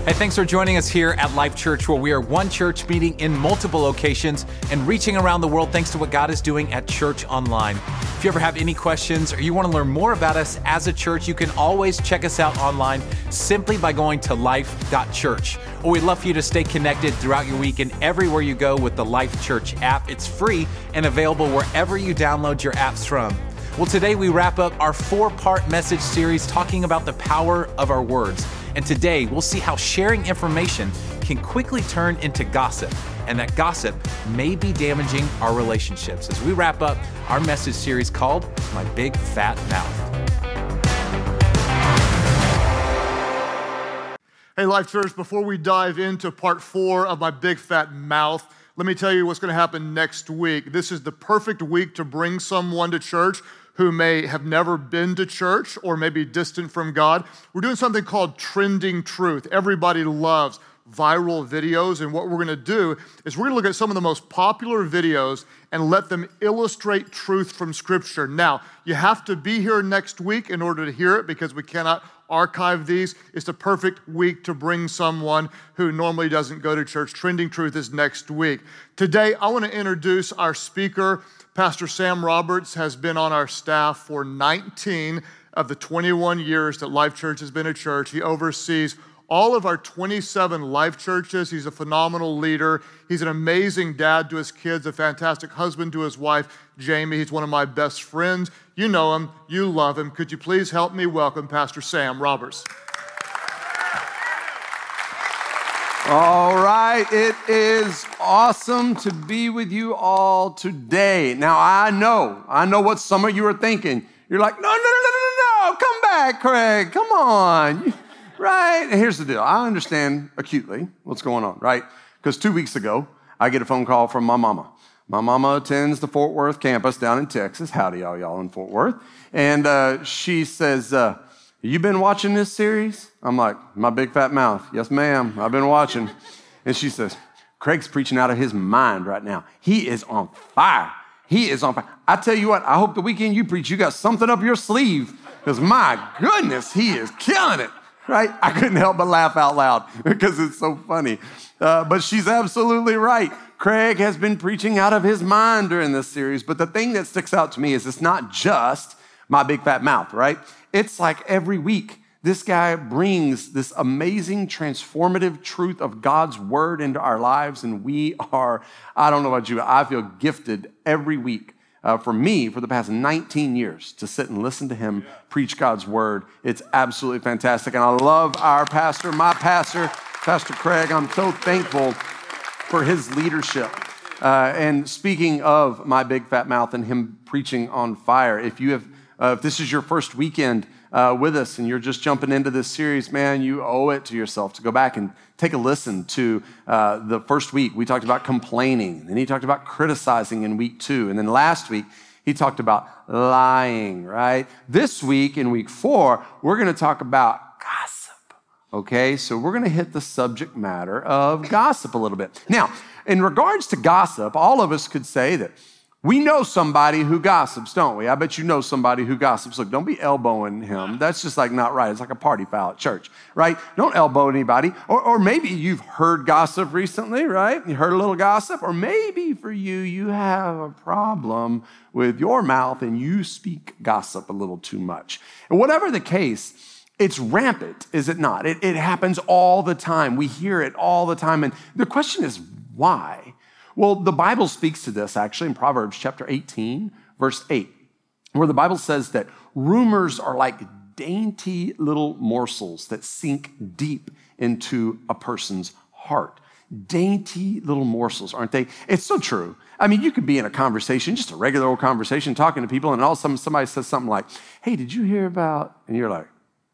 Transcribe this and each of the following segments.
Hey, thanks for joining us here at Life Church, where we are one church meeting in multiple locations and reaching around the world thanks to what God is doing at Church Online. If you ever have any questions or you want to learn more about us as a church, you can always check us out online simply by going to life.church. Or we'd love for you to stay connected throughout your week and everywhere you go with the Life Church app. It's free and available wherever you download your apps from. Well, today we wrap up our 4-part message series talking about the power of our words. And today we'll see how sharing information can quickly turn into gossip, and that gossip may be damaging our relationships as we wrap up our message series called My Big Fat Mouth. Hey, Life Church, before we dive into part 4 of My Big Fat Mouth, let me tell you what's going to happen next week. This is the perfect week to bring someone to church who may have never been to church or may be distant from God. We're doing something called Trending Truth. Everybody loves viral videos, and what we're going to do is we're going to look at some of the most popular videos and let them illustrate truth from Scripture. Now, you have to be here next week in order to hear it because we cannot archive these. It's the perfect week to bring someone who normally doesn't go to church. Trending Truth is next week. Today, I want to introduce our speaker. Pastor Sam Roberts has been on our staff for 19 of the 21 years that Life Church has been a church. He oversees all of our 27 Life Churches. He's a phenomenal leader. He's an amazing dad to his kids, a fantastic husband to his wife, Jamie. He's one of my best friends. You know him. You love him. Could you please help me welcome Pastor Sam Roberts? All right, it is awesome to be with you all today. Now, I know what some of you are thinking. You're like, no, come back, Craig, come on, right? And here's the deal. I understand acutely what's going on, right? Because 2 weeks ago, I get a phone call from my mama. My mama attends the Fort Worth campus down in Texas. Howdy, y'all in Fort Worth. And she says, you been watching this series? I'm like, My Big Fat Mouth. Yes, ma'am, I've been watching. And she says, Craig's preaching out of his mind right now. He is on fire. He is on fire. I tell you what, I hope the weekend you preach, you got something up your sleeve because my goodness, he is killing it, right? I couldn't help but laugh out loud because it's so funny. But she's absolutely right. Craig has been preaching out of his mind during this series. But the thing that sticks out to me is it's not just My Big Fat Mouth, right? It's like every week, this guy brings this amazing transformative truth of God's word into our lives. And we are, I don't know about you, I feel gifted every week for me for the past 19 years to sit and listen to him preach God's word. It's absolutely fantastic. And I love our pastor, my pastor, Pastor Craig. I'm so thankful for his leadership. And speaking of My Big Fat Mouth and him preaching on fire, if this is your first weekend with us and you're just jumping into this series, man, you owe it to yourself to go back and take a listen to the first week. We talked about complaining, and then he talked about criticizing in week 2. And then last week, he talked about lying, right? This week, in week 4, we're going to talk about gossip, okay? So we're going to hit the subject matter of gossip a little bit. Now, in regards to gossip, all of us could say that we know somebody who gossips, don't we? I bet you know somebody who gossips. Look, don't be elbowing him. That's just like not right. It's like a party foul at church, right? Don't elbow anybody. Or maybe you've heard gossip recently, right? You heard a little gossip. Or maybe for you have a problem with your mouth and you speak gossip a little too much. And whatever the case, it's rampant, is it not? It happens all the time. We hear it all the time. And the question is, why? Well, the Bible speaks to this actually in Proverbs chapter 18, verse 8, where the Bible says that rumors are like dainty little morsels that sink deep into a person's heart. Dainty little morsels, aren't they? It's so true. I mean, you could be in a conversation, just a regular old conversation, talking to people, and all of a sudden somebody says something like, hey, did you hear about, and you're like,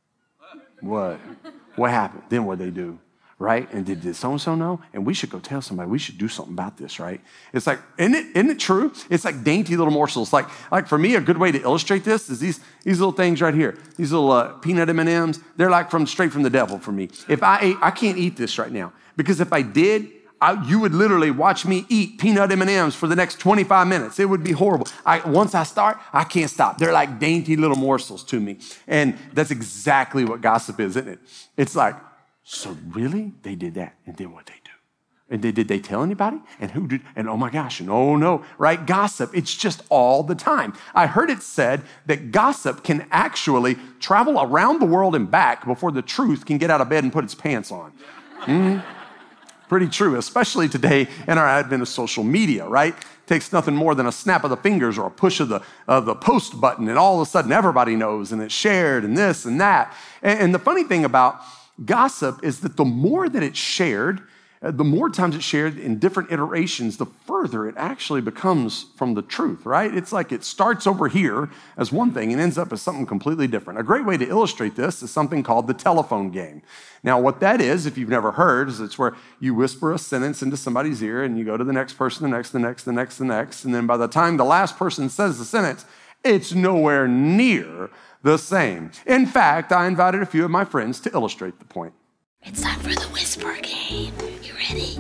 what? What happened? Then what they do? Right? And did so-and-so know? And we should go tell somebody. We should do something about this, right? It's like, isn't it true? It's like dainty little morsels. Like for me, a good way to illustrate this is these little things right here. These little peanut M&Ms. They're like straight from the devil for me. If I can't eat this right now because if I did, you would literally watch me eat peanut M&Ms for the next 25 minutes. It would be horrible. Once I start, I can't stop. They're like dainty little morsels to me. And that's exactly what gossip is, isn't it? It's like So really? They did that. And then what they do? And did they tell anybody? And who did? And oh my gosh, and oh no, right? Gossip, it's just all the time. I heard it said that gossip can actually travel around the world and back before the truth can get out of bed and put its pants on. Pretty true, especially today in our advent of social media, right? It takes nothing more than a snap of the fingers or a push of the post button, and all of a sudden everybody knows, and it's shared, and this and that. And the funny thing about gossip is that the more that it's shared, the more times it's shared in different iterations, the further it actually becomes from the truth, right? It's like it starts over here as one thing and ends up as something completely different. A great way to illustrate this is something called the telephone game. Now, what that is, if you've never heard, is it's where you whisper a sentence into somebody's ear and you go to the next person, the next, and then by the time the last person says the sentence, it's nowhere near the same. In fact, I invited a few of my friends to illustrate the point. It's time for the whisper game. You ready?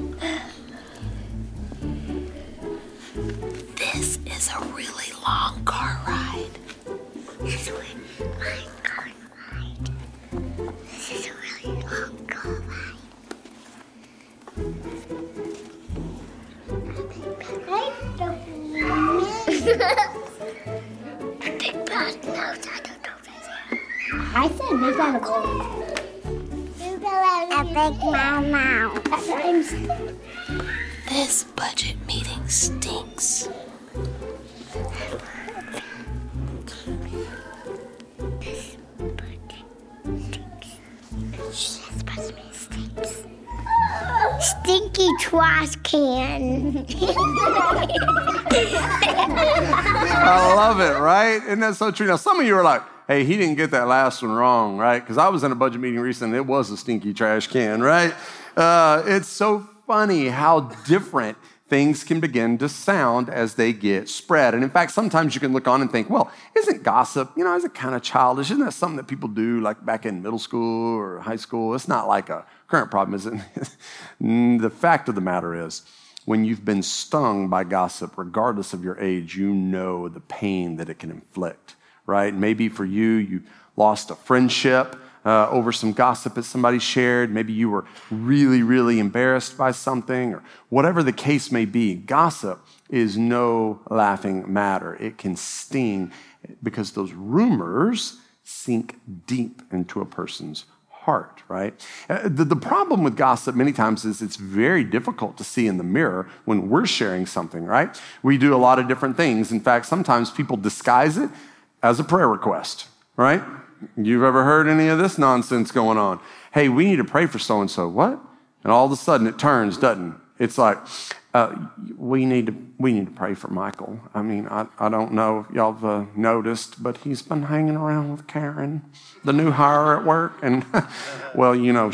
This is a really long car ride. This is a long car ride. This is a really long car ride. Big bad nose. I don't know this. I said big bad nose. A big mouth. That rhymes. This budget meeting stinks. Stinky trash can. I love it, right? Isn't that so true? Now, some of you are like, hey, he didn't get that last one wrong, right? Because I was in a budget meeting recently, it was a stinky trash can, right? It's so funny how different things can begin to sound as they get spread. And in fact, sometimes you can look on and think, well, isn't gossip, is it kind of childish? Isn't that something that people do like back in middle school or high school? It's not like a current problem, is it? The fact of the matter is, when you've been stung by gossip, regardless of your age, you know the pain that it can inflict, right? Maybe for you lost a friendship over some gossip that somebody shared. Maybe you were really, really embarrassed by something, or whatever the case may be. Gossip is no laughing matter. It can sting because those rumors sink deep into a person's heart, right? The problem with gossip many times is it's very difficult to see in the mirror when we're sharing something, right? We do a lot of different things. In fact, sometimes people disguise it as a prayer request, right? You've ever heard any of this nonsense going on? Hey, we need to pray for so-and-so. What? And all of a sudden it turns, doesn't it? It's like, we need to pray for Michael. I mean, I don't know if y'all have noticed, but he's been hanging around with Karen, the new hire at work. And, well,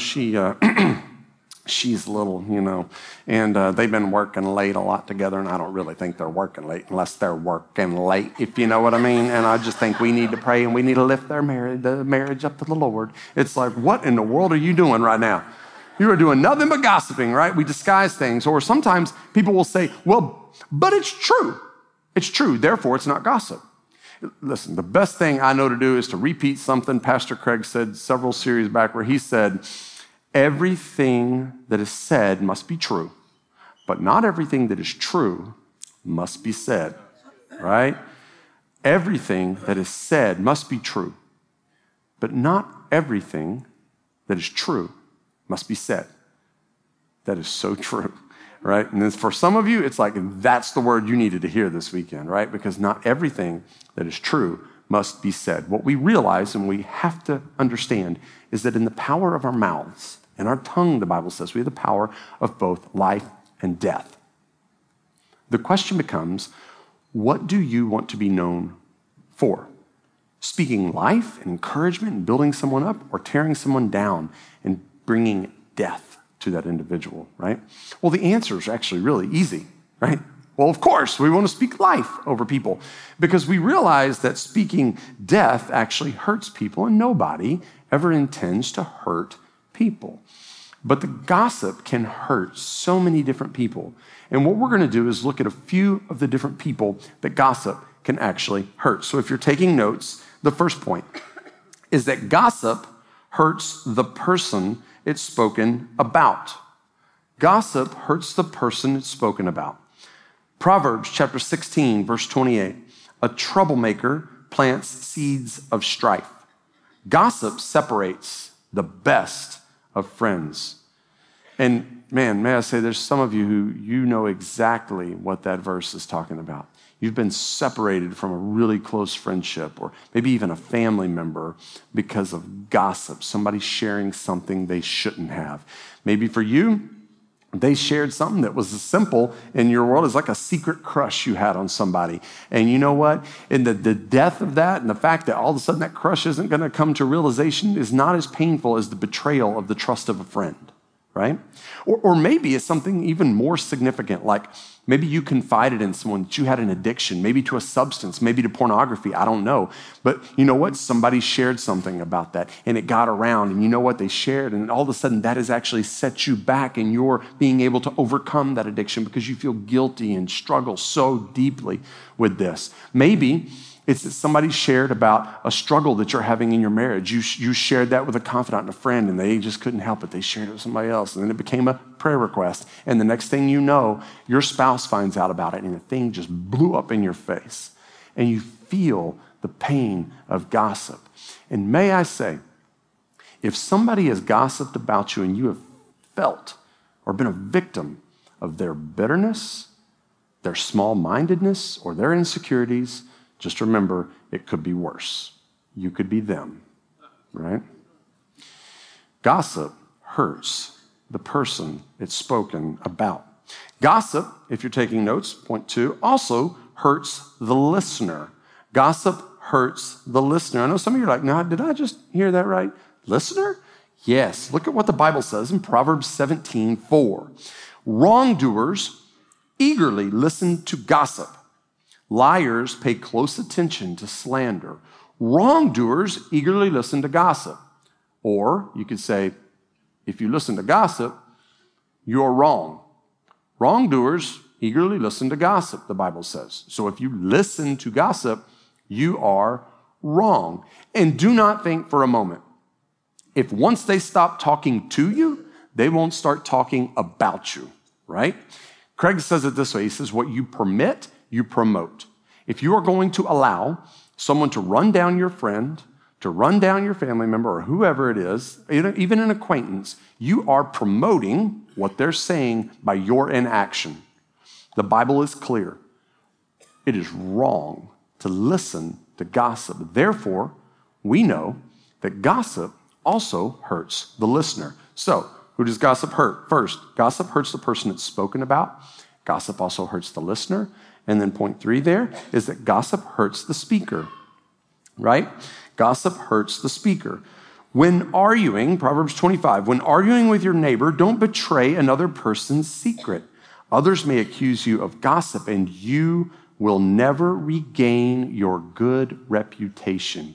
she's little, and they've been working late a lot together, and I don't really think they're working late unless they're working late, if you know what I mean. And I just think we need to pray and we need to lift the marriage up to the Lord. It's like, what in the world are you doing right now? You are doing nothing but gossiping, right? We disguise things. Or sometimes people will say, well, but it's true. It's true, therefore it's not gossip. Listen, the best thing I know to do is to repeat something Pastor Craig said several series back, where he said, everything that is said must be true, but not everything that is true must be said, right? Everything that is said must be true, but not everything that is true must be said. That is so true, right? And then for some of you, it's like that's the word you needed to hear this weekend, right? Because not everything that is true must be said. What we realize and we have to understand is that in the power of our mouths and our tongue, the Bible says, we have the power of both life and death. The question becomes, what do you want to be known for? Speaking life and encouragement and building someone up, or tearing someone down and bringing death to that individual, right? Well, the answer is actually really easy, right? Well, of course, we want to speak life over people because we realize that speaking death actually hurts people, and nobody ever intends to hurt people. But the gossip can hurt so many different people. And what we're going to do is look at a few of the different people that gossip can actually hurt. So if you're taking notes, the first point is that gossip hurts the person it's spoken about. Gossip hurts the person it's spoken about. Proverbs chapter 16, verse 28. A troublemaker plants seeds of strife. Gossip separates the best of friends. And man, may I say, there's some of you who you know exactly what that verse is talking about. You've been separated from a really close friendship or maybe even a family member because of gossip, somebody sharing something they shouldn't have. Maybe for you, they shared something that was as simple in your world as like a secret crush you had on somebody. And you know what? And the death of that and the fact that all of a sudden that crush isn't going to come to realization is not as painful as the betrayal of the trust of a friend, right? Or maybe it's something even more significant, like maybe you confided in someone that you had an addiction, maybe to a substance, maybe to pornography, I don't know. But you know what? Somebody shared something about that and it got around, and you know what they shared, and all of a sudden that has actually set you back in your being able to overcome that addiction because you feel guilty and struggle so deeply with this. Maybe it's that somebody shared about a struggle that you're having in your marriage. You shared that with a confidant and a friend, and they just couldn't help it. They shared it with somebody else, and then it became a prayer request. And the next thing you know, your spouse finds out about it, and the thing just blew up in your face. And you feel the pain of gossip. And may I say, if somebody has gossiped about you and you have felt or been a victim of their bitterness, their small-mindedness, or their insecurities, just remember, it could be worse. You could be them, right? Gossip hurts the person it's spoken about. Gossip, if you're taking notes, point 2, also hurts the listener. Gossip hurts the listener. I know some of you are like, no, did I just hear that right? Listener? Yes. Look at what the Bible says in Proverbs 17:4. Wrongdoers eagerly listen to gossip. Liars pay close attention to slander. Wrongdoers eagerly listen to gossip. Or you could say, if you listen to gossip, you're wrong. Wrongdoers eagerly listen to gossip, the Bible says. So if you listen to gossip, you are wrong. And do not think for a moment, if once they stop talking to you, they won't start talking about you, right? Craig says it this way. He says, what you permit, you promote. If you are going to allow someone to run down your friend, to run down your family member, or whoever it is, even an acquaintance, you are promoting what they're saying by your inaction. The Bible is clear. It is wrong to listen to gossip. Therefore, we know that gossip also hurts the listener. So, who does gossip hurt? First, gossip hurts the person it's spoken about. Gossip also hurts the listener. And then point 3 there is that gossip hurts the speaker, right? Gossip hurts the speaker. When arguing, Proverbs 25, when arguing with your neighbor, don't betray another person's secret. Others may accuse you of gossip, and you will never regain your good reputation.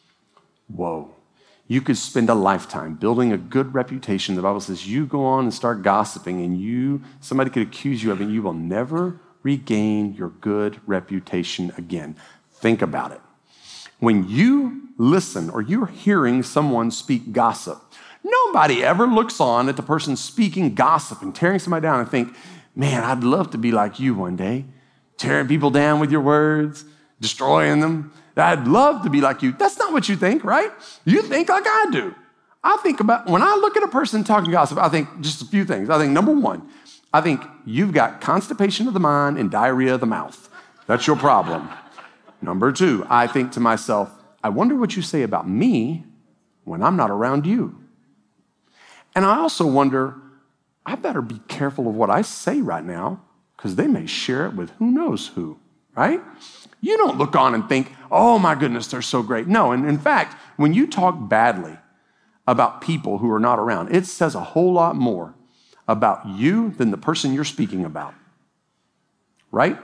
Whoa. You could spend a lifetime building a good reputation. The Bible says you go on and start gossiping, and somebody could accuse you of it, and you will never regain your good reputation again. Think about it. When you listen or you're hearing someone speak gossip, nobody ever looks on at the person speaking gossip and tearing somebody down and think, man, I'd love to be like you one day, tearing people down with your words, destroying them. I'd love to be like you. That's not what you think, right? You think like I do. I think about, when I look at a person talking gossip, I think just a few things. I think, number one, I think you've got constipation of the mind and diarrhea of the mouth. That's your problem. Number 2, I think to myself, I wonder what you say about me when I'm not around you. And I also wonder, I better be careful of what I say right now because they may share it with who knows who, right? You don't look on and think, oh my goodness, they're so great. No, and in fact, when you talk badly about people who are not around, it says a whole lot more about you than the person you're speaking about, right?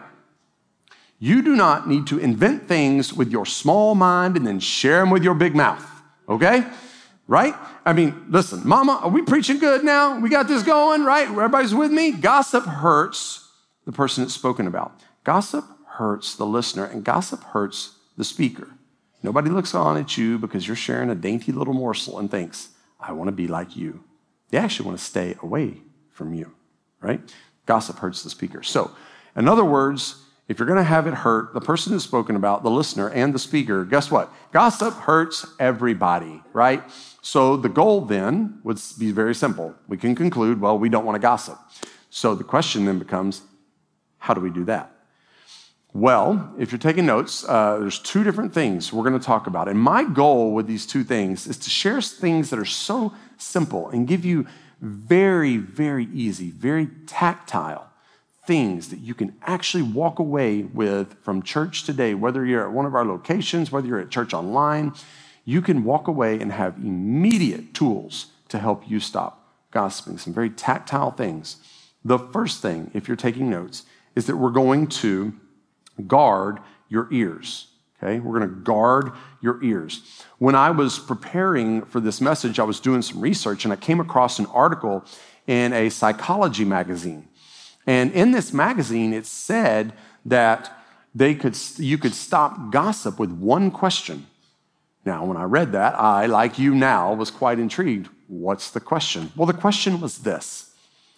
You do not need to invent things with your small mind and then share them with your big mouth, okay? Right? I mean, listen, mama, are we preaching good now? We got this going, right? Everybody's with me? Gossip hurts the person it's spoken about. Gossip hurts the listener, and gossip hurts the speaker. Nobody looks on at you because you're sharing a dainty little morsel and thinks, I want to be like you. They actually want to stay away from you, right? Gossip hurts the speaker. So, in other words, if you're going to have it hurt the person who's spoken about, the listener and the speaker, guess what? Gossip hurts everybody, right? So the goal then would be very simple. We can conclude, well, we don't want to gossip. So the question then becomes, how do we do that? Well, if you're taking notes, there's two different things we're going to talk about. And my goal with these two things is to share things that are so simple and give you very, very easy, very tactile things that you can actually walk away with from church today, whether you're at one of our locations, whether you're at church online, you can walk away and have immediate tools to help you stop gossiping, some very tactile things. The first thing, if you're taking notes, is that we're going to guard your ears, okay? We're going to guard your ears. When I was preparing for this message, I was doing some research, and I came across an article in a psychology magazine. And in this magazine, it said that you could stop gossip with one question. Now, when I read that, I, like you now, was quite intrigued. What's the question? Well, the question was this: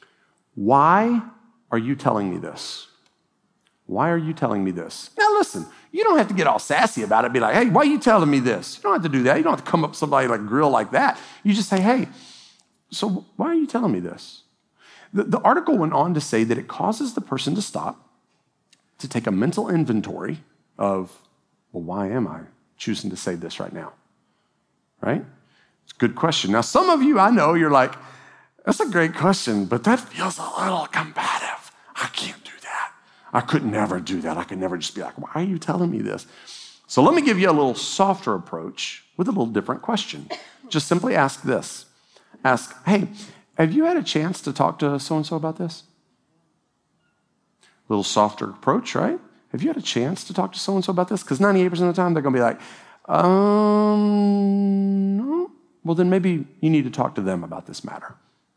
why are you telling me this? Why are you telling me this? Now, listen, you don't have to get all sassy about it. Be like, hey, why are you telling me this? You don't have to do that. You don't have to come up to somebody like grill like that. You just say, hey, so why are you telling me this? The article went on to say that it causes the person to stop, to take a mental inventory of, well, why am I choosing to say this right now? Right? It's a good question. Now, some of you, I know, you're like, that's a great question, but that feels a little combative. I can't do that. I could never do that. I could never just be like, why are you telling me this? So let me give you a little softer approach with a little different question. Just simply ask this. Ask, hey, have you had a chance to talk to so-and-so about this? A little softer approach, right? Have you had a chance to talk to so-and-so about this? Because 98% of the time, they're going to be like, no. Well, then maybe you need to talk to them about this matter.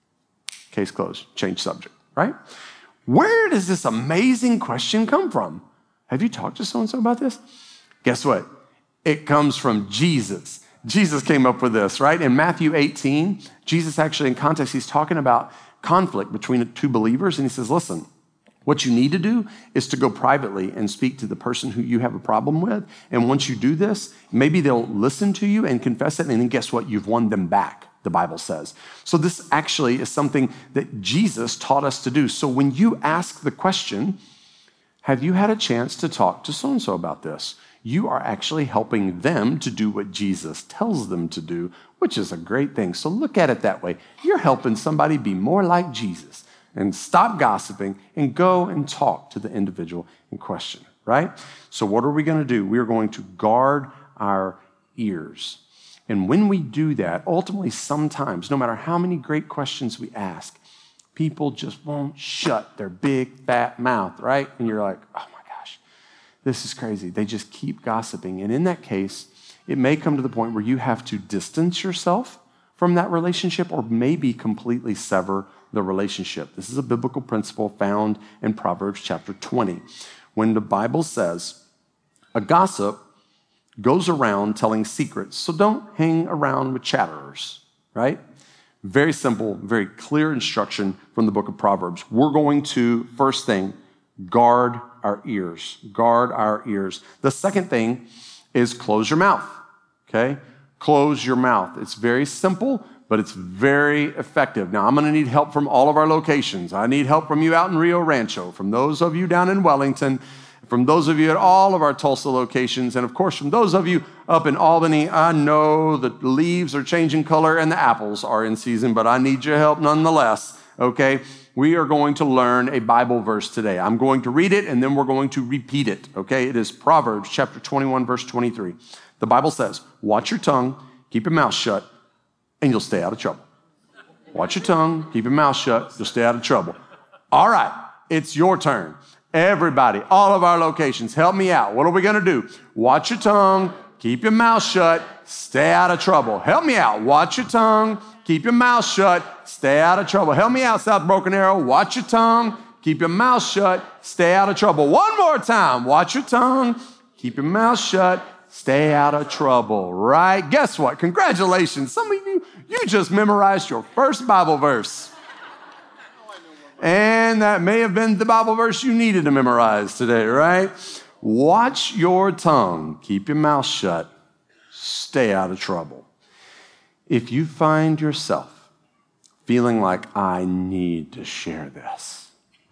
Case closed. Change subject, right? Where does this amazing question come from? Have you talked to so-and-so about this? Guess what? It comes from Jesus. Jesus came up with this, right? In Matthew 18, Jesus actually, in context, he's talking about conflict between two believers, and he says, listen, what you need to do is to go privately and speak to the person who you have a problem with, and once you do this, maybe they'll listen to you and confess it, and then guess what? You've won them back, the Bible says. So this actually is something that Jesus taught us to do. So when you ask the question, have you had a chance to talk to so-and-so about this? You are actually helping them to do what Jesus tells them to do, which is a great thing. So look at it that way. You're helping somebody be more like Jesus and stop gossiping and go and talk to the individual in question, right? So what are we going to do? We are going to guard our ears. And when we do that, ultimately sometimes, no matter how many great questions we ask, people just won't shut their big fat mouth, right? And you're like, oh my gosh, this is crazy. They just keep gossiping. And in that case, it may come to the point where you have to distance yourself from that relationship or maybe completely sever the relationship. This is a biblical principle found in Proverbs chapter 20. When the Bible says a gossip goes around telling secrets, so don't hang around with chatterers, right? Very simple, very clear instruction from the book of Proverbs. We're going to, first thing, guard our ears. Guard our ears. The second thing is close your mouth, okay? Close your mouth. It's very simple, but it's very effective. Now, I'm going to need help from all of our locations. I need help from you out in Rio Rancho, from those of you down in Wellington, from those of you at all of our Tulsa locations, and of course, from those of you up in Albany. I know the leaves are changing color and the apples are in season, but I need your help nonetheless, okay? We are going to learn a Bible verse today. I'm going to read it, and then we're going to repeat it, okay? It is Proverbs chapter 21, verse 23. The Bible says, watch your tongue, keep your mouth shut, and you'll stay out of trouble. Watch your tongue, keep your mouth shut, you'll stay out of trouble. All right, it's your turn. Everybody, all of our locations, help me out. What are we going to do? Watch your tongue, keep your mouth shut, stay out of trouble. Help me out. Watch your tongue, keep your mouth shut, stay out of trouble. Help me out, South Broken Arrow. Watch your tongue, keep your mouth shut, stay out of trouble. One more time. Watch your tongue, keep your mouth shut, Stay out of trouble, right? Guess what? Congratulations. Some of you just memorized your first Bible verse. And that may have been the Bible verse you needed to memorize today, right? Watch your tongue. Keep your mouth shut. Stay out of trouble. If you find yourself feeling like, I need to share this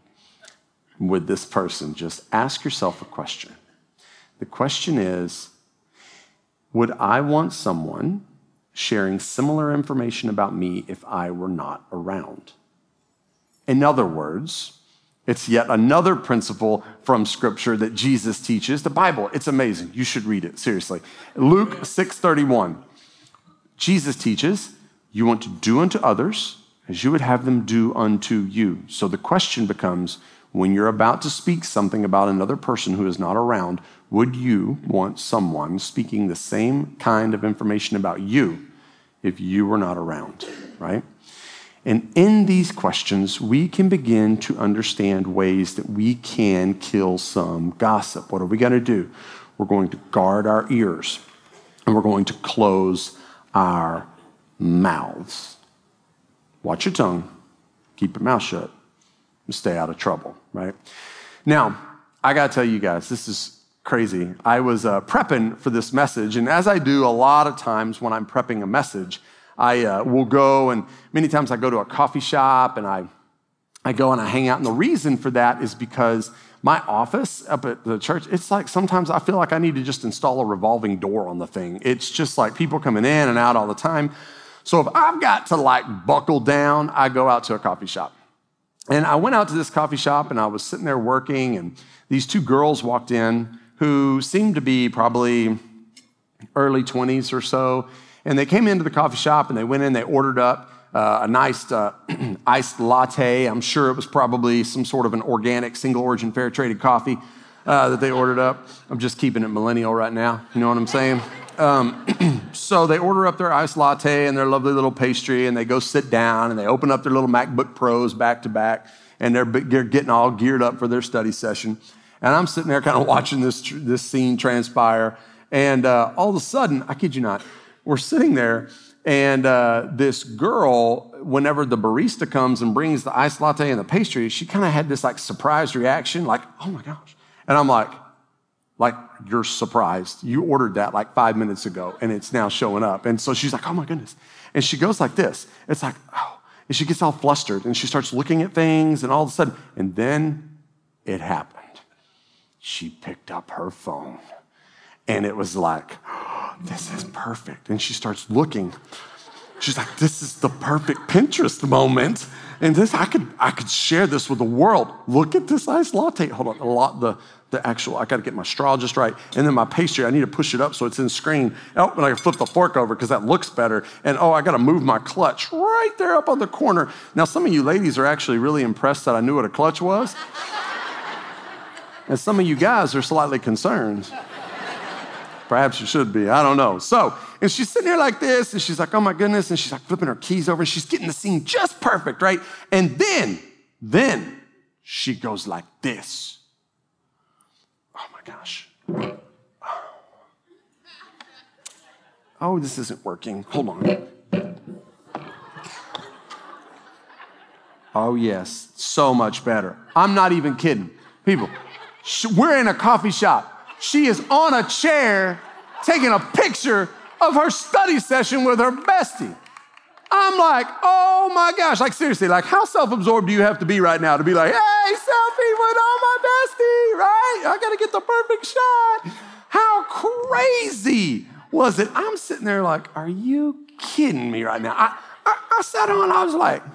with this person, just ask yourself a question. The question is, would I want someone sharing similar information about me if I were not around? In other words, it's yet another principle from Scripture that Jesus teaches. The Bible, it's amazing. You should read it, seriously. Luke 6:31. Jesus teaches, you want to do unto others as you would have them do unto you. So the question becomes, when you're about to speak something about another person who is not around, would you want someone speaking the same kind of information about you if you were not around, right? And in these questions, we can begin to understand ways that we can kill some gossip. What are we going to do? We're going to guard our ears, and we're going to close our mouths. Watch your tongue, keep your mouth shut, and stay out of trouble, right? Now, I got to tell you guys, this is crazy. I was prepping for this message, and as I do a lot of times when I'm prepping a message, I will go, and many times I go to a coffee shop, and I go and I hang out. And the reason for that is because my office up at the church, it's like sometimes I feel like I need to just install a revolving door on the thing. It's just like people coming in and out all the time. So if I've got to like buckle down, I go out to a coffee shop. And I went out to this coffee shop, and I was sitting there working, and these two girls walked in who seemed to be probably early 20s or so. And they came into the coffee shop, and they went in, they ordered up a nice iced latte. I'm sure it was probably some sort of an organic, single-origin, fair-traded coffee that they ordered up. I'm just keeping it millennial right now. You know what I'm saying? So they order up their iced latte and their lovely little pastry, and they go sit down, and they open up their little MacBook Pros back to back, and they're getting all geared up for their study session. And I'm sitting there kind of watching this scene transpire, and all of a sudden, I kid you not, we're sitting there, and this girl, whenever the barista comes and brings the iced latte and the pastry, she kind of had this like surprised reaction, like, oh my gosh. And I'm like, you're surprised. You ordered that like 5 minutes ago, and it's now showing up. And so she's like, oh my goodness. And she goes like this. It's like, oh. And she gets all flustered, and she starts looking at things, and all of a sudden, and then it happened. She picked up her phone, and it was like, this is perfect. And she starts looking. She's like, this is the perfect Pinterest moment. And this, I could share this with the world. Look at this iced latte. Hold on, the actual, I got to get my straw just right. And then my pastry, I need to push it up so it's in screen. Oh, and I can flip the fork over because that looks better. And I got to move my clutch right there up on the corner. Now, some of you ladies are actually really impressed that I knew what a clutch was. And some of you guys are slightly concerned. Perhaps you should be. I don't know. So, and she's sitting there like this, and she's like, oh my goodness, and she's like flipping her keys over, and she's getting the scene just perfect, right? And then she goes like this. Oh my gosh. Oh, this isn't working. Hold on. Oh yes, so much better. I'm not even kidding. People, we're in a coffee shop. She is on a chair taking a picture of her study session with her bestie. I'm like, oh my gosh, like seriously, like how self-absorbed do you have to be right now to be like, hey, selfie with my bestie, right? I gotta get the perfect shot. How crazy was it? I'm sitting there like, are you kidding me right now? I sat on, I was like,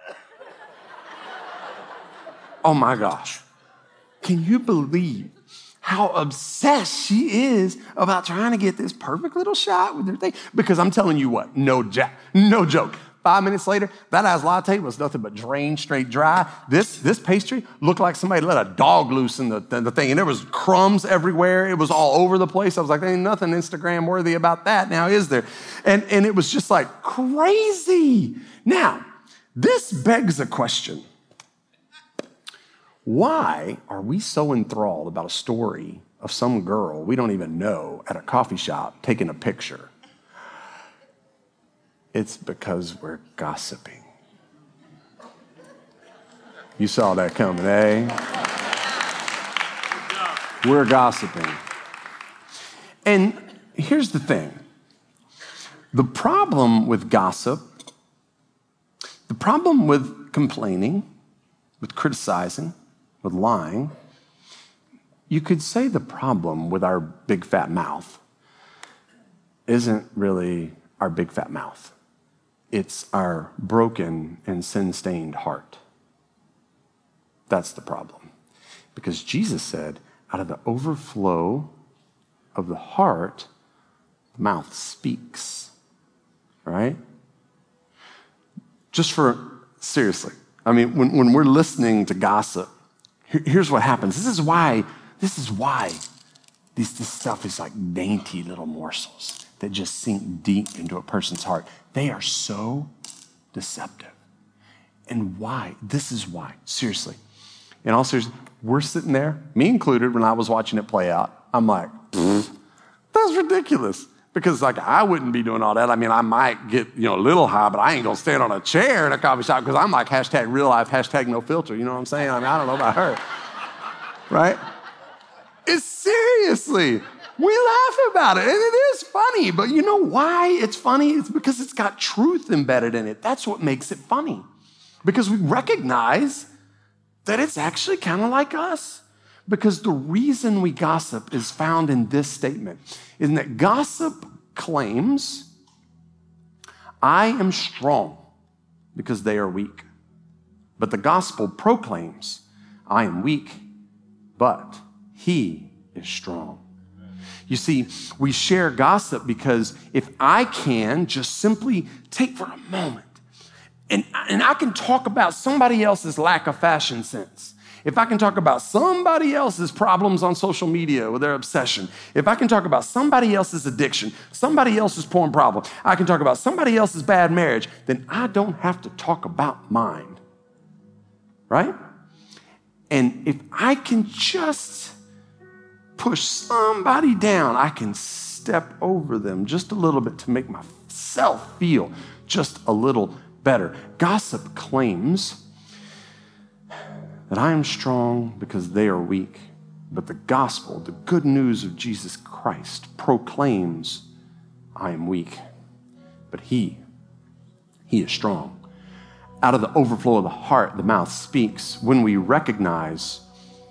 oh my gosh, can you believe how obsessed she is about trying to get this perfect little shot with her thing? Because I'm telling you what, no joke. 5 minutes later, that iced latte was nothing but drained straight dry. This pastry looked like somebody let a dog loose in the thing, and there was crumbs everywhere. It was all over the place. I was like, there ain't nothing Instagram worthy about that now, is there? And it was just like crazy. Now, this begs a question. Why are we so enthralled about a story of some girl we don't even know at a coffee shop taking a picture, it's because we're gossiping. You saw that coming, eh? We're gossiping. And here's the thing. The problem with gossip, the problem with complaining, with criticizing, with lying, you could say the problem with our big fat mouth isn't really our big fat mouth. It's our broken and sin-stained heart. That's the problem. Because Jesus said, out of the overflow of the heart, the mouth speaks, right? Seriously, I mean, when we're listening to gossip, here's what happens. This is why this stuff is like dainty little morsels that just sink deep into a person's heart. They are so deceptive. And why? This is why. Seriously. In all seriousness, we're sitting there, me included, when I was watching it play out. I'm like, that's ridiculous. Because like I wouldn't be doing all that. I mean, I might get a little high, but I ain't gonna stand on a chair in a coffee shop because I'm like hashtag real life, hashtag no filter. You know what I'm saying? I mean, I don't know about her, right? It's seriously, we laugh about it, and it is funny. But you know why it's funny? It's because it's got truth embedded in it. That's what makes it funny, because we recognize that it's actually kind of like us. Because the reason we gossip is found in this statement, is that gossip claims, I am strong because they are weak. But the gospel proclaims, I am weak, but he is strong. You see, we share gossip because if I can just simply take for a moment and I can talk about somebody else's lack of fashion sense, if I can talk about somebody else's problems on social media with their obsession, if I can talk about somebody else's addiction, somebody else's porn problem, I can talk about somebody else's bad marriage, then I don't have to talk about mine, right? And if I can just push somebody down, I can step over them just a little bit to make myself feel just a little better. Gossip claims that I am strong because they are weak. But the gospel, the good news of Jesus Christ, proclaims, I am weak, but he is strong. Out of the overflow of the heart, the mouth speaks. When we recognize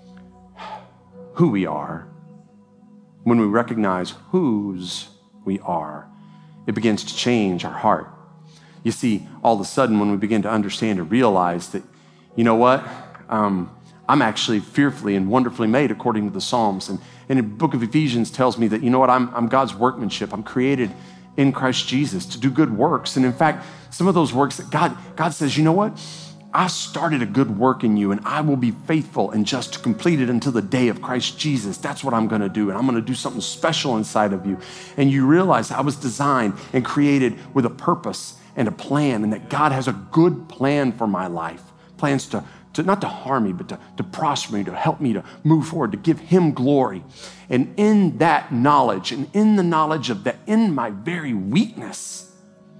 who we are, when we recognize whose we are, it begins to change our heart. You see, all of a sudden, when we begin to understand and realize that, you know what? I'm actually fearfully and wonderfully made according to the Psalms. And the book of Ephesians tells me that, you know what, I'm God's workmanship. I'm created in Christ Jesus to do good works. And in fact, some of those works that God says, you know what, I started a good work in you and I will be faithful and just to complete it until the day of Christ Jesus. That's what I'm going to do. And I'm going to do something special inside of you. And you realize I was designed and created with a purpose and a plan, and that God has a good plan for my life. Plans to not to harm me, but to prosper me, to help me to move forward, to give him glory. And in that knowledge, and in the knowledge of that, in my very weakness,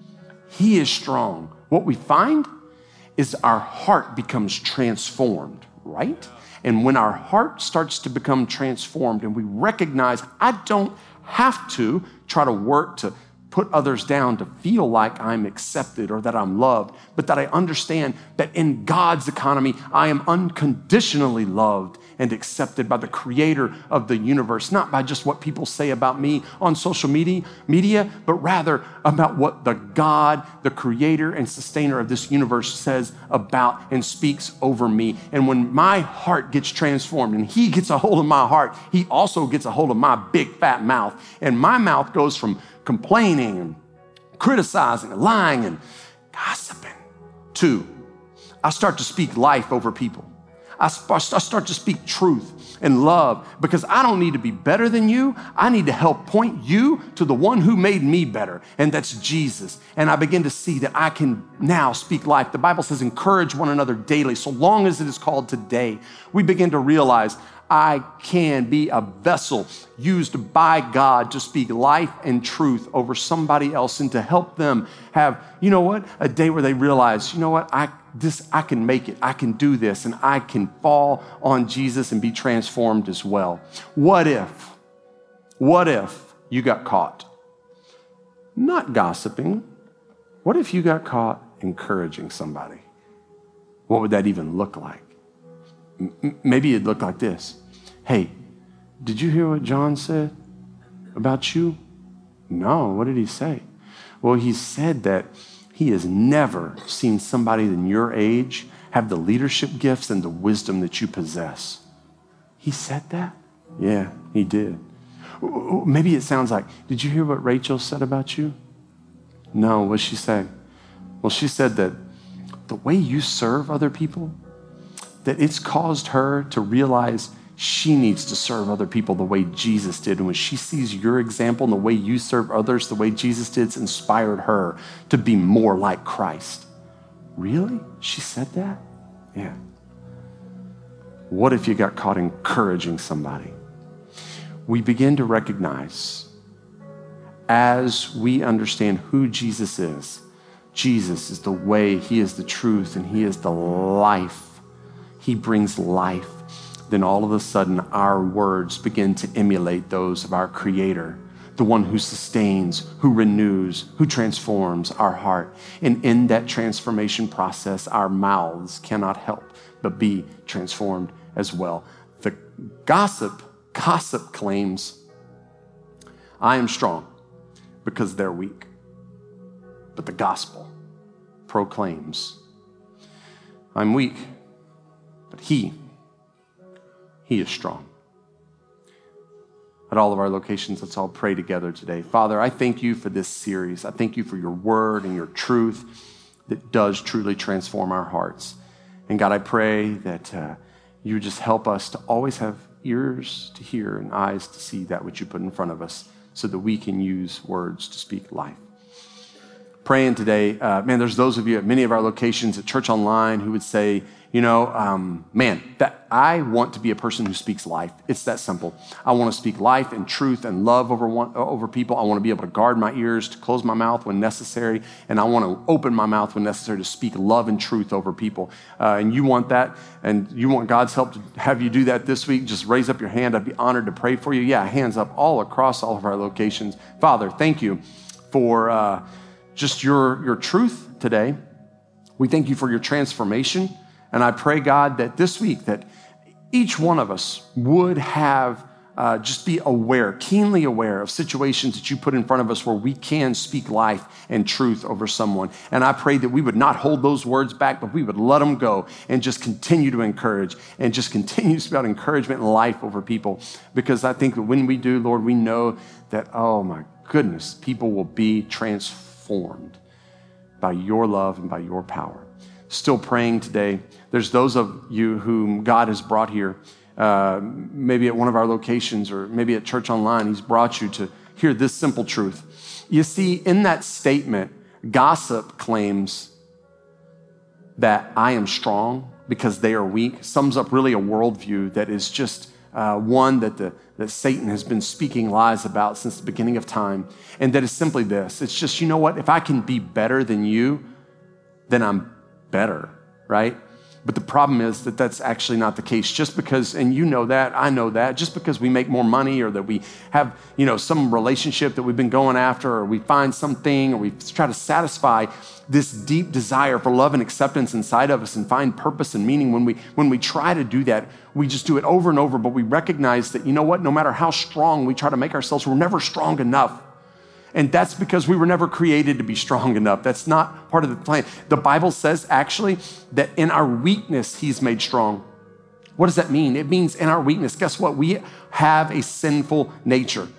he is strong. What we find is our heart becomes transformed, right? And when our heart starts to become transformed and we recognize I don't have to try to work to put others down to feel like I'm accepted or that I'm loved, but that I understand that in God's economy, I am unconditionally loved and accepted by the creator of the universe, not by just what people say about me on social media, but rather about what the God, the creator and sustainer of this universe says about and speaks over me. And when my heart gets transformed and he gets a hold of my heart, he also gets a hold of my big fat mouth. And my mouth goes from complaining and criticizing and lying and gossiping to I start to speak life over people. I start to speak truth and love because I don't need to be better than you. I need to help point you to the one who made me better, and that's Jesus. And I begin to see that I can now speak life. The Bible says encourage one another daily, so long as it is called today. We begin to realize I can be a vessel used by God to speak life and truth over somebody else and to help them have, you know what, a day where they realize, you know what, I can make it. I can do this, and I can fall on Jesus and be transformed as well. What if you got caught? Not gossiping. What if you got caught encouraging somebody? What would that even look like? Maybe it'd look like this. Hey, did you hear what John said about you? No, what did he say? Well, he said that he has never seen somebody in your age have the leadership gifts and the wisdom that you possess. He said that? Yeah, he did. Maybe it sounds like, did you hear what Rachel said about you? No, what'd she say? Well, she said that the way you serve other people, that it's caused her to realize she needs to serve other people the way Jesus did. And when she sees your example and the way you serve others the way Jesus did, it's inspired her to be more like Christ. Really? She said that? Yeah. What if you got caught encouraging somebody? We begin to recognize, as we understand who Jesus is the way, he is the truth, and he is the life. He brings life. Then all of a sudden, our words begin to emulate those of our Creator, the one who sustains, who renews, who transforms our heart. And in that transformation process, our mouths cannot help but be transformed as well. The gossip claims, I am strong because they're weak. But the gospel proclaims, I'm weak, but he is strong. At all of our locations, let's all pray together today. Father, I thank you for this series. I thank you for your word and your truth that does truly transform our hearts. And God, I pray that you would just help us to always have ears to hear and eyes to see that which you put in front of us so that we can use words to speak life. Praying today, there's those of you at many of our locations at Church Online who would say, that I want to be a person who speaks life. It's that simple. I want to speak life and truth and love over people. I want to be able to guard my ears, to close my mouth when necessary, and I want to open my mouth when necessary to speak love and truth over people. And you want that, and you want God's help to have you do that this week, just raise up your hand. I'd be honored to pray for you. Yeah, hands up all across all of our locations. Father, thank you for just your truth today. We thank you for your transformation. And I pray, God, that this week that each one of us would have just be aware, keenly aware of situations that you put in front of us where we can speak life and truth over someone. And I pray that we would not hold those words back, but we would let them go and just continue to encourage and just continue to speak encouragement and life over people. Because I think that when we do, Lord, we know that, oh my goodness, people will be transformed by your love and by your power. Still praying today. There's those of you whom God has brought here, maybe at one of our locations or maybe at Church Online. He's brought you to hear this simple truth. You see, in that statement, gossip claims that I am strong because they are weak, sums up really a worldview that is just one that Satan has been speaking lies about since the beginning of time. And that is simply this. It's just, you know what? If I can be better than you, then I'm better, right? But the problem is that that's actually not the case. Just because, and you know that, I know that, just because we make more money or that we have, some relationship that we've been going after, or we find something, or we try to satisfy this deep desire for love and acceptance inside of us and find purpose and meaning. When we try to do that, we just do it over and over, but we recognize that, no matter how strong we try to make ourselves, we're never strong enough. And that's because we were never created to be strong enough. That's not part of the plan. The Bible says actually that in our weakness, he's made strong. What does that mean? It means in our weakness, guess what? We have a sinful nature.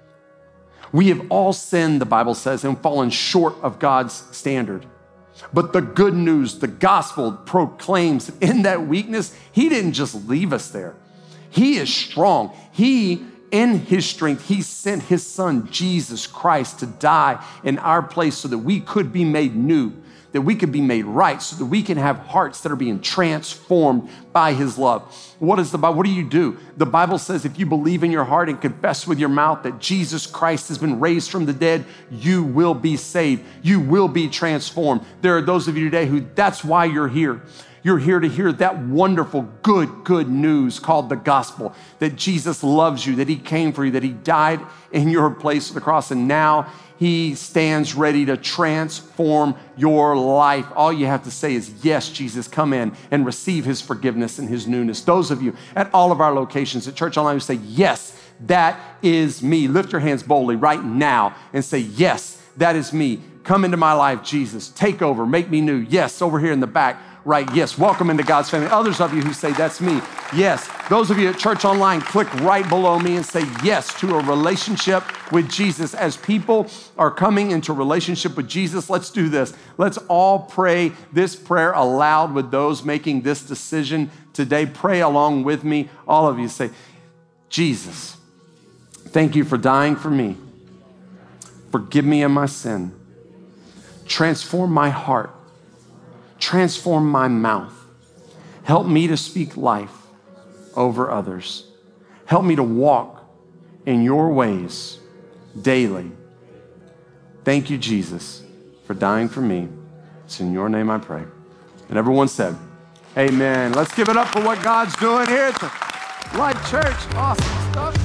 We have all sinned, the Bible says, and fallen short of God's standard. But the good news, the gospel proclaims that in that weakness, he didn't just leave us there. He is strong. In his strength, he sent his son, Jesus Christ, to die in our place so that we could be made new. that we could be made right, so that we can have hearts that are being transformed by his love. What is the Bible? What do you do? The Bible says if you believe in your heart and confess with your mouth that Jesus Christ has been raised from the dead, you will be saved. You will be transformed. There are those of you today who that's why you're here. You're here to hear that wonderful, good news called the gospel, that Jesus loves you, that he came for you, that he died in your place on the cross, and now he stands ready to transform your life. All you have to say is, yes, Jesus, come in and receive his forgiveness and his newness. Those of you at all of our locations at Church Online who say, yes, that is me. Lift your hands boldly right now and say, yes, that is me. Come into my life, Jesus. Take over, make me new. Yes, over here in the back. Right, yes, welcome into God's family. Others of you who say, that's me. Yes, those of you at Church Online, click right below me and say yes to a relationship with Jesus. As people are coming into relationship with Jesus, let's do this. Let's all pray this prayer aloud with those making this decision today. Pray along with me. All of you say, Jesus, thank you for dying for me. Forgive me of my sin. Transform my heart. Transform my mouth. Help me to speak life over others. Help me to walk in your ways daily. Thank you, Jesus, for dying for me. It's in your name I pray. And everyone said, amen. Let's give it up for what God's doing here at the Life Church. Awesome stuff.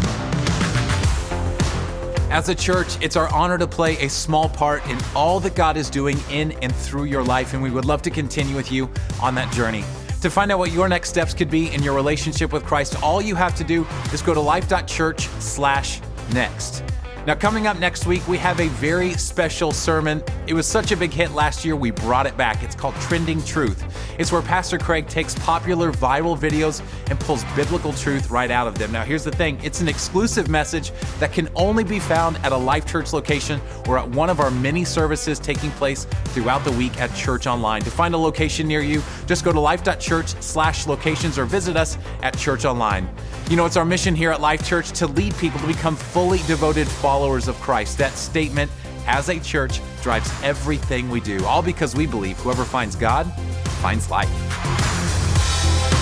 As a church, it's our honor to play a small part in all that God is doing in and through your life, and we would love to continue with you on that journey. To find out what your next steps could be in your relationship with Christ, all you have to do is go to life.church/next. Now, coming up next week, we have a very special sermon. It was such a big hit last year, we brought it back. It's called Trending Truth. It's where Pastor Craig takes popular viral videos and pulls biblical truth right out of them. Now, here's the thing. It's an exclusive message that can only be found at a Life Church location or at one of our many services taking place throughout the week at Church Online. To find a location near you, just go to life.church/locations or visit us at Church Online. You know, it's our mission here at Life Church to lead people to become fully devoted followers of Christ. That statement, as a church, drives everything we do, all because we believe whoever finds God finds life.